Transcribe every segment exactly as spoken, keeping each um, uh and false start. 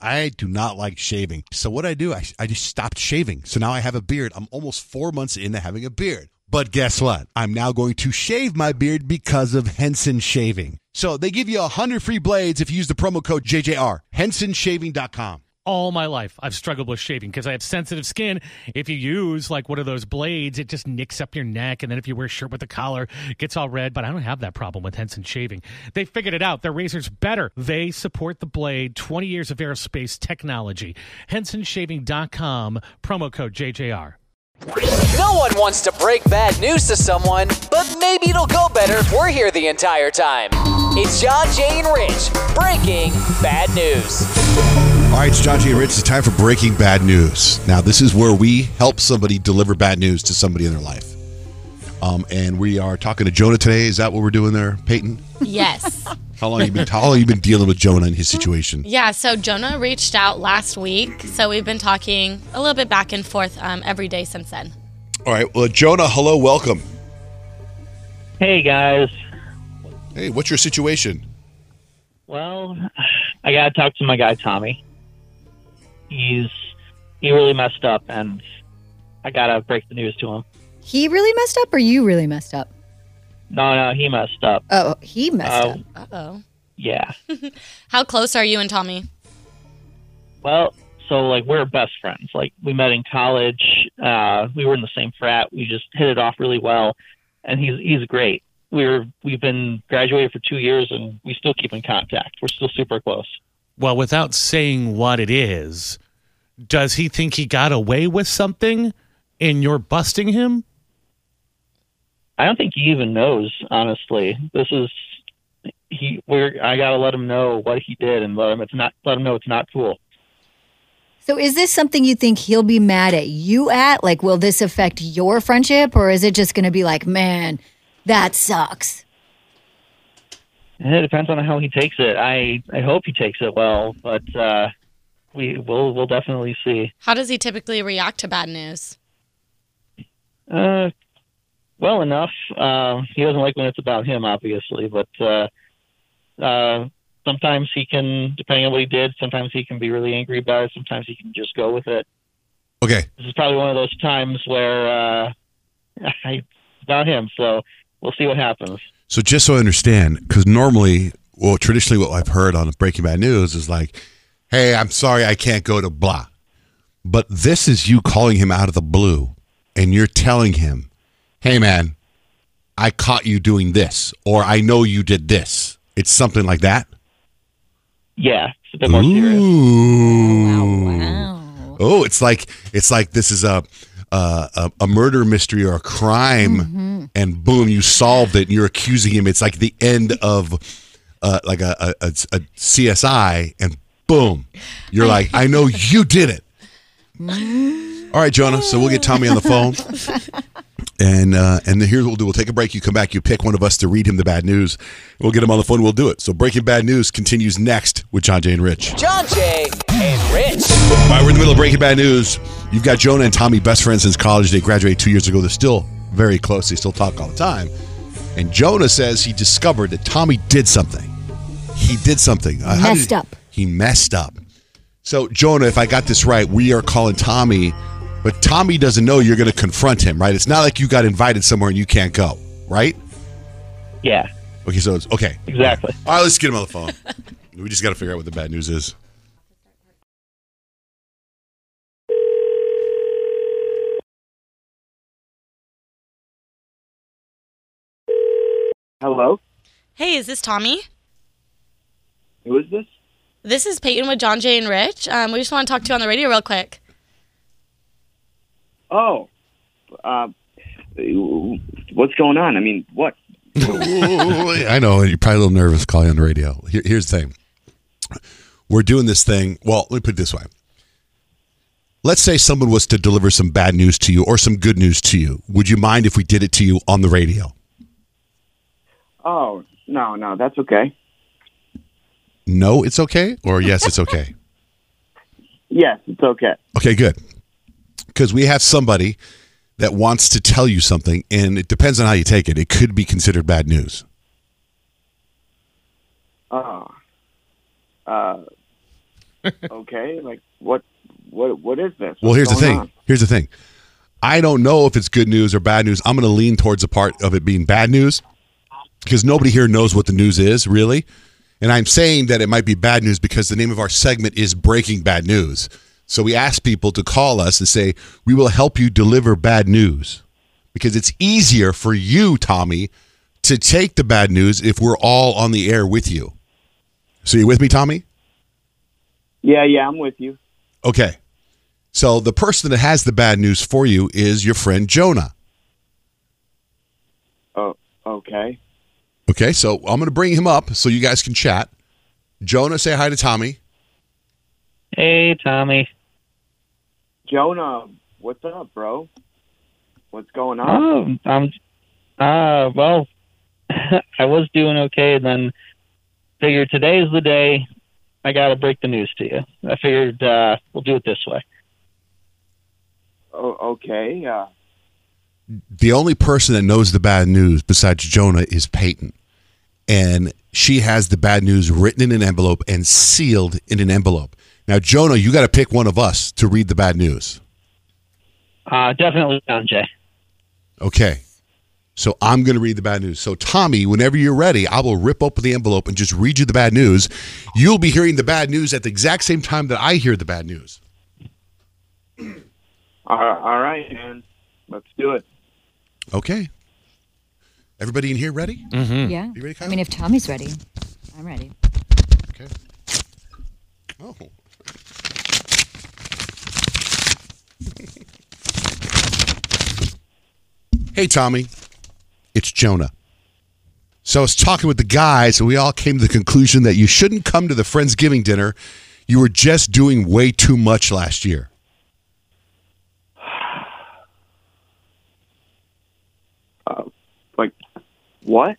I do not like shaving. So what I do, I, I just stopped shaving. So now I have a beard. I'm almost four months into having a beard. But guess what? I'm now going to shave my beard because of Henson Shaving. So they give you one hundred free blades if you use the promo code J J R. Henson Shaving dot com. All my life, I've struggled with shaving because I have sensitive skin. If you use like one of those blades, it just nicks up your neck. And then if you wear a shirt with a collar, it gets all red. But I don't have that problem with Henson Shaving. They figured it out. Their razor's better. They support the blade. twenty years of aerospace technology. Henson Shaving dot com, promo code J J R. No one wants to break bad news to someone, but maybe it'll go better if we're here the entire time. It's John, Jay, and Rich breaking bad news. All right, it's John G. and Rich. It's time for Breaking Bad News. Now, this is where we help somebody deliver bad news to somebody in their life. Um, and we are talking to Jonah today. Is that what we're doing there, Peyton? Yes. How long have you been, how long have you been dealing with Jonah and his situation? Yeah, so Jonah reached out last week. So we've been talking a little bit back and forth um, every day since then. All right. Well, Jonah, hello, welcome. Hey, guys. Hey, what's your situation? Well, I got to talk to my guy, Tommy. He's he really messed up, and I got to break the news to him. He really messed up, or you really messed up? No, no, he messed up. Oh, he messed Uh, up. Uh-oh. Yeah. How close are you and Tommy? Well, so, like, we're best friends. Like, we met in college. Uh, we were in the same frat. We just hit it off really well, and he's he's great. We're, we've been graduated for two years, and we still keep in contact. We're still super close. Well, without saying what it is, does he think he got away with something and you're busting him? I don't think he even knows, honestly. This is he. We're. I gotta let him know what he did and let him. It's not. Let him know it's not cool. So is this something you think he'll be mad at you at? Like, will this affect your friendship, or is it just going to be like, man, that sucks? It depends on how he takes it. I, I hope he takes it well, but uh, we will we'll definitely see. How does he typically react to bad news? Uh, well enough. Uh, he doesn't like when it's about him, obviously, but uh, uh, sometimes he can, depending on what he did, sometimes he can be really angry about it. Sometimes he can just go with it. Okay. This is probably one of those times where uh, I, it's about him, so we'll see what happens. So just so I understand, because normally, well, traditionally what I've heard on Breaking Bad News is like, hey, I'm sorry I can't go to blah. But this is you calling him out of the blue, and you're telling him, hey, man, I caught you doing this, or I know you did this. It's something like that? Yeah, it's a bit more serious. Ooh. Wow, wow. Oh, it's like it's like this is a a, a murder mystery or a crime, mm-hmm. and boom, you solved it, and you're accusing him. It's like the end of uh, like a, a, a C S I, and boom, you're like, I know you did it. All right, Jonah. So we'll get Tommy on the phone, and uh, and then here's what we'll do: we'll take a break. You come back. You pick one of us to read him the bad news. We'll get him on the phone. We'll do it. So Breaking Bad News continues next with John, Jay, and Rich. John, Jay, and Rich. All right, we're in the middle of Breaking Bad News. You've got Jonah and Tommy, best friends since college. They graduated two years ago. They're still very close. They still talk all the time. And Jonah says he discovered that Tommy did something. He did something. Uh, messed he, up. He messed up. So, Jonah, if I got this right, we are calling Tommy, but Tommy doesn't know you're going to confront him, right? It's not like you got invited somewhere and you can't go, right? Yeah. Okay, so it's okay. Exactly. All right, let's get him on the phone. We just got to figure out what the bad news is. Hello? Hey, is this Tommy? Who is this? This is Peyton with John, Jay, and Rich. Um, we just want to talk to you on the radio real quick. Oh. Uh, what's going on? I mean, what? I know, you're probably a little nervous calling on the radio. Here, here's the thing. We're doing this thing. Well, let me put it this way. Let's say someone was to deliver some bad news to you or some good news to you. Would you mind if we did it to you on the radio? Oh, no, no, that's okay. No, it's okay? Or yes, it's okay? Yes, it's okay. Okay, good. Because we have somebody that wants to tell you something, and it depends on how you take it. It could be considered bad news. Oh. Uh, okay, like what, what, what is this? Well, What's here's the going thing. on? Here's the thing. I don't know if it's good news or bad news. I'm going to lean towards the part of it being bad news because nobody here knows what the news is, really. And I'm saying that it might be bad news because the name of our segment is Breaking Bad News. So we ask people to call us and say, we will help you deliver bad news because it's easier for you, Tommy, to take the bad news if we're all on the air with you. So you with me, Tommy? Yeah, yeah, I'm with you. Okay. So the person that has the bad news for you is your friend Jonah. Oh, okay. Okay, so I'm going to bring him up so you guys can chat. Jonah, say hi to Tommy. Hey, Tommy. Jonah, what's up, bro? What's going on? Oh, I'm. Uh, well, I was doing okay, and then figured today's the day. I got to break the news to you. I figured uh, we'll do it this way. Oh, okay. Uh, The only person that knows the bad news besides Jonah is Peyton. And she has the bad news written in an envelope and sealed in an envelope. Now, Jonah, you got to pick one of us to read the bad news. Uh, definitely John Jay. Okay. So I'm going to read the bad news. So, Tommy, whenever you're ready, I will rip open the envelope and just read you the bad news. You'll be hearing the bad news at the exact same time that I hear the bad news. all all right, man. Let's do it. Okay. Everybody in here ready? Mm-hmm. Yeah. You ready, Kyle? I mean, if Tommy's ready, I'm ready. Okay. Oh. Hey, Tommy. It's Jonah. So I was talking with the guys, and we all came to the conclusion that you shouldn't come to the Friendsgiving dinner. You were just doing way too much last year. Uh, like, what?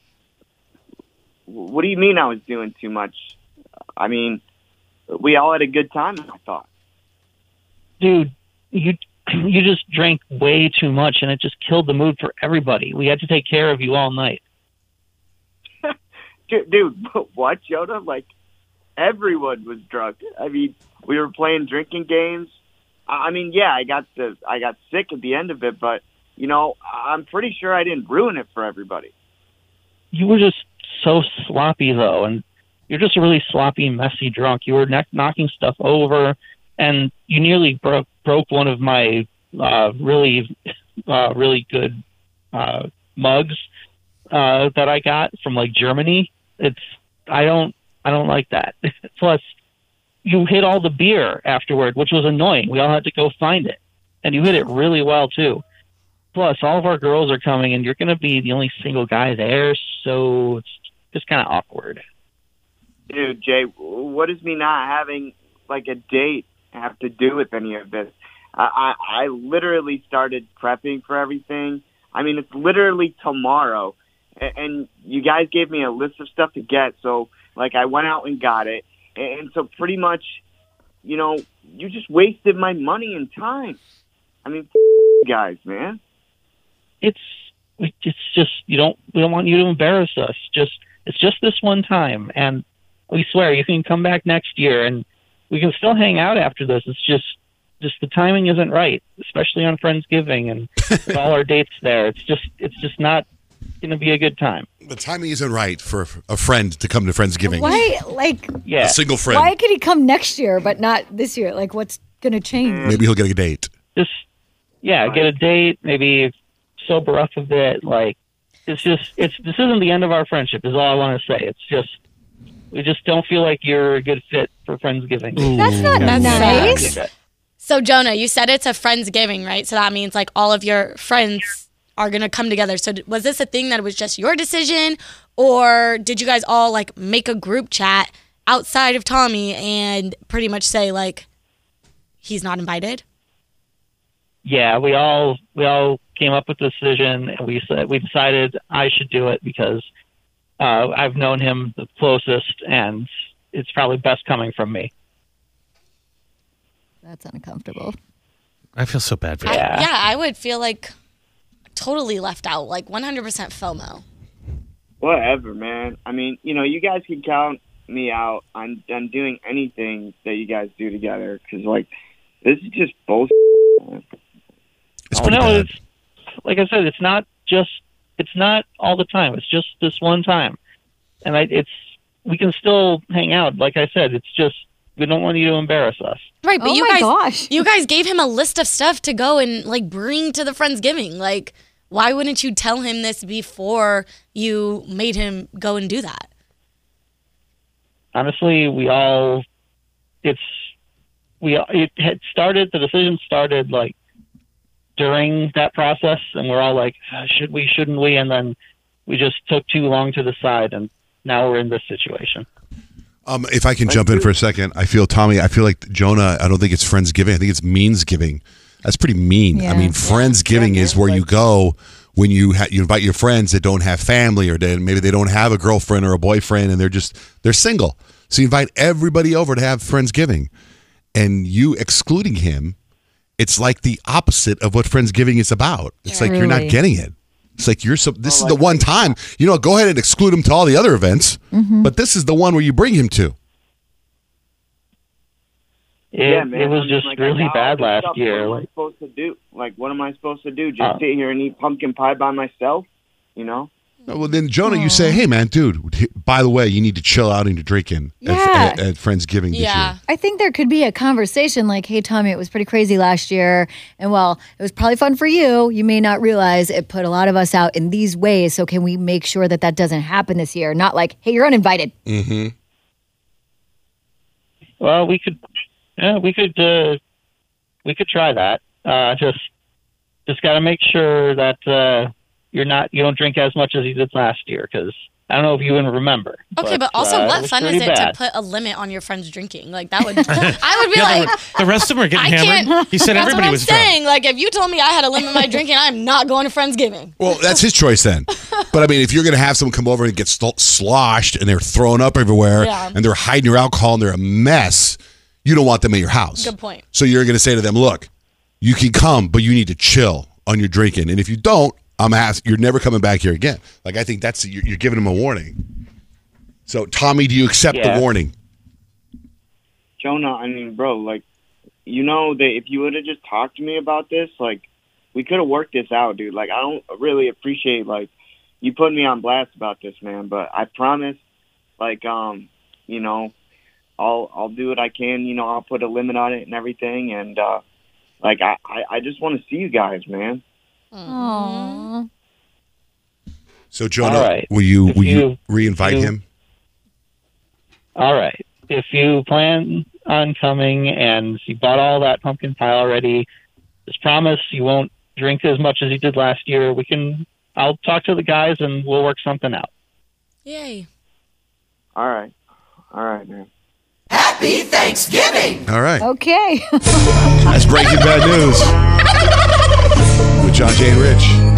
What do you mean I was doing too much? I mean, we all had a good time, I thought. Dude, you you just drank way too much, and it just killed the mood for everybody. We had to take care of you all night. Dude, dude, what, Jonah? Like, everyone was drunk. I mean, we were playing drinking games. I I mean, yeah, I got the I got sick at the end of it, but you know, I'm pretty sure I didn't ruin it for everybody. You were just so sloppy, though, and you're just a really sloppy, messy drunk. You were neck knocking stuff over, and you nearly broke broke one of my uh, really, uh, really good uh, mugs uh, that I got from like Germany. It's I don't I don't like that. Plus, you hit all the beer afterward, which was annoying. We all had to go find it, and you hit it really well too. Plus, all of our girls are coming, and you're going to be the only single guy there, so it's just kind of awkward. Dude, Jay, what does me not having like a date have to do with any of this? I, I, I literally started prepping for everything. I mean, it's literally tomorrow, and, and you guys gave me a list of stuff to get, so like I went out and got it, and, and so pretty much, you know, you just wasted my money and time. I mean, guys, man. It's it's just you don't we don't want you to embarrass us. Just it's just this one time, and we swear you can come back next year, and we can still hang out after this. It's just just the timing isn't right, especially on Friendsgiving and with all our dates there. It's just it's just not going to be a good time. The timing isn't right for a friend to come to Friendsgiving. Why, like, Yeah, A single friend. why could he come next year but not this year? Like, what's going to change? Maybe he'll get a date. just yeah, get a date, maybe sober up a bit. Like it's just it's this isn't the end of our friendship. Is all I want to say. It's just we just don't feel like you're a good fit for Friendsgiving. That's not That's nice. sad. So, Jonah, you said it's a Friendsgiving, right? So that means like all of your friends are going to come together. So d- was this a thing that was just your decision, or did you guys all like make a group chat outside of Tommy and pretty much say like he's not invited? Yeah, we all we all came up with the decision, and we said we decided I should do it because uh, I've known him the closest, and it's probably best coming from me. That's uncomfortable. I feel so bad for I, you. Yeah. yeah, I would feel like totally left out, like one hundred percent FOMO. Whatever, man. I mean, you know, you guys can count me out on, on doing anything that you guys do together because, like, this is just bullshit. It's Oh, pretty no, bad. it's like I said, it's not just it's not all the time. It's just this one time, and I, it's we can still hang out. Like I said, it's just we don't want you to embarrass us. Right, but Oh you my guys, gosh. you guys gave him a list of stuff to go and like bring to the Friendsgiving. Like, why wouldn't you tell him this before you made him go and do that? Honestly, we all it's we it had started. The decision started like during that process, and we're all like, "Uh, should we, shouldn't we? And then we just took too long to decide, and now we're in this situation. Um, if I can jump in for a second, I feel, Tommy, I feel like Jonah, I don't think it's Friendsgiving. I think it's Meansgiving. That's pretty mean. Yeah. I mean, Friendsgiving is where you go when you ha- you invite your friends that don't have family or they, maybe they don't have a girlfriend or a boyfriend and they're just, they're single. So you invite everybody over to have Friendsgiving. And you excluding him, it's like the opposite of what Friendsgiving is about. It's like you're not Truly. getting it. It's like you're so. This is the one time, you know. Go ahead and exclude him to all the other events, but this is the one where you bring him to. It, yeah, man. it was I mean, just like, really all bad this last stuff, year. What am I Like, supposed to do? Like, what am I supposed to do? Just Uh, sit here and eat pumpkin pie by myself? You know? Well, then Jonah, you say, "Hey, man, dude. By the way, you need to chill out and you're drinking Yeah. at, at, at Friendsgiving this Yeah. year." I think there could be a conversation like, hey, Tommy, it was pretty crazy last year. And while it was probably fun for you, you may not realize it put a lot of us out in these ways. So can we make sure that that doesn't happen this year? Not like, hey, you're uninvited. Mm-hmm. well, we could, yeah, we could, uh, we could try that. Uh, just, just got to make sure that uh, you're not, you don't drink as much as you did last year, because I don't know if you even remember. Okay, but, also, uh, it what was fun is pretty it bad. to put a limit on your friends drinking? Like that would, I would be Yeah, like, the, the rest of them are getting I hammered. can't. He said that's everybody what I'm was drunk. saying. Like if you told me I had to limit my drinking, I'm not going to Friendsgiving. Well, that's his choice then. But I mean, if you're going to have someone come over and get sl- sloshed and they're throwing up everywhere Yeah. and they're hiding your alcohol and they're a mess, you don't want them at your house. Good point. So you're going to say to them, "Look, you can come, but you need to chill on your drinking. And if you don't, I'm ask you're never coming back here again." Like I think that's you're, you're giving them a warning. So Tommy, do you accept Yeah. the warning? Jonah, I mean, bro, like, you know that if you would have just talked to me about this, like, we could have worked this out, dude. Like, I don't really appreciate, like, you putting me on blast about this, man. But I promise, like, um, you know, I'll I'll do what I can. You know, I'll put a limit on it and everything. And, uh, like, I, I, I just want to see you guys, man. Aww. So Jonah, All right. will you If will you, you- re-invite you- him? All right. If you plan on coming and you bought all that pumpkin pie already, just promise you won't drink as much as you did last year. We can. I'll talk to the guys and we'll work something out. Yay. All right. All right, man. All right. Okay. That's Breaking Bad News with John, Jay, and Rich.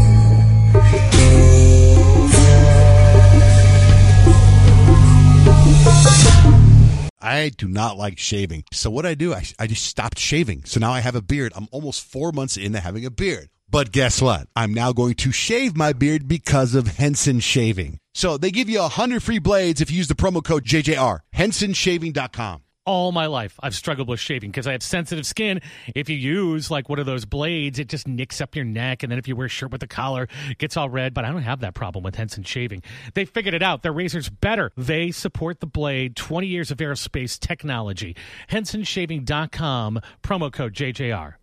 I do not like shaving. So what I do, I, I just stopped shaving. So now I have a beard. I'm almost four months into having a beard. But guess what? I'm now going to shave my beard because of Henson Shaving. So they give you one hundred free blades if you use the promo code J J R. Henson Shaving dot com. All my life, I've struggled with shaving because I have sensitive skin. If you use like one of those blades, it just nicks up your neck. And then if you wear a shirt with a collar, it gets all red. But I don't have that problem with Henson Shaving. They figured it out. Their razor's better. They support the blade. twenty years of aerospace technology. Henson Shaving dot com, promo code J J R.